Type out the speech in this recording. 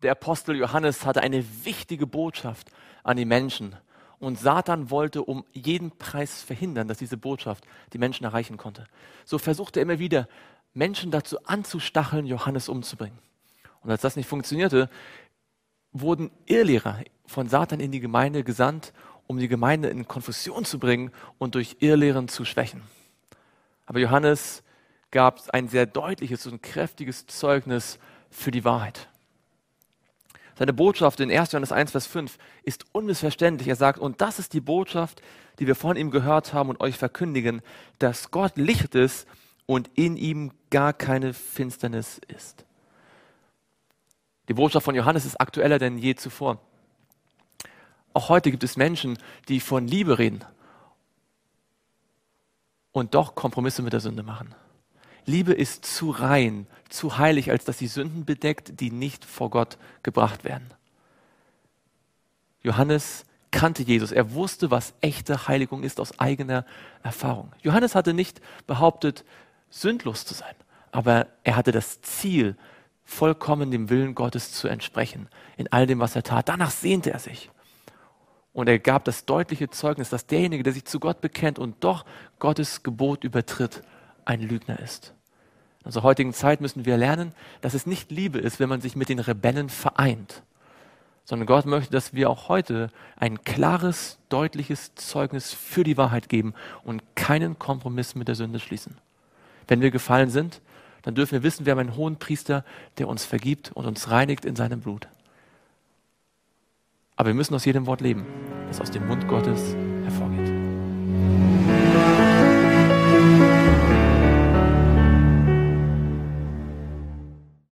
Der Apostel Johannes hatte eine wichtige Botschaft an die Menschen. Und Satan wollte um jeden Preis verhindern, dass diese Botschaft die Menschen erreichen konnte. So versuchte er immer wieder, Menschen dazu anzustacheln, Johannes umzubringen. Und als das nicht funktionierte, wurden Irrlehrer von Satan in die Gemeinde gesandt, um die Gemeinde in Konfusion zu bringen und durch Irrlehren zu schwächen. Aber Johannes gab ein sehr deutliches und kräftiges Zeugnis für die Wahrheit. Seine Botschaft in 1. Johannes 1, Vers 5 ist unmissverständlich. Er sagt, und das ist die Botschaft, die wir von ihm gehört haben und euch verkündigen, dass Gott Licht ist und in ihm gar keine Finsternis ist. Die Botschaft von Johannes ist aktueller denn je zuvor. Auch heute gibt es Menschen, die von Liebe reden und doch Kompromisse mit der Sünde machen. Liebe ist zu rein, zu heilig, als dass sie Sünden bedeckt, die nicht vor Gott gebracht werden. Johannes kannte Jesus. Er wusste, was echte Heiligung ist aus eigener Erfahrung. Johannes hatte nicht behauptet, sündlos zu sein, aber er hatte das Ziel, vollkommen dem Willen Gottes zu entsprechen, in all dem, was er tat. Danach sehnte er sich. Und er gab das deutliche Zeugnis, dass derjenige, der sich zu Gott bekennt und doch Gottes Gebot übertritt, ein Lügner ist. In unserer heutigen Zeit müssen wir lernen, dass es nicht Liebe ist, wenn man sich mit den Rebellen vereint, sondern Gott möchte, dass wir auch heute ein klares, deutliches Zeugnis für die Wahrheit geben und keinen Kompromiss mit der Sünde schließen. Wenn wir gefallen sind, dann dürfen wir wissen, wir haben einen hohen Priester, der uns vergibt und uns reinigt in seinem Blut. Aber wir müssen aus jedem Wort leben, das aus dem Mund Gottes hervorgeht.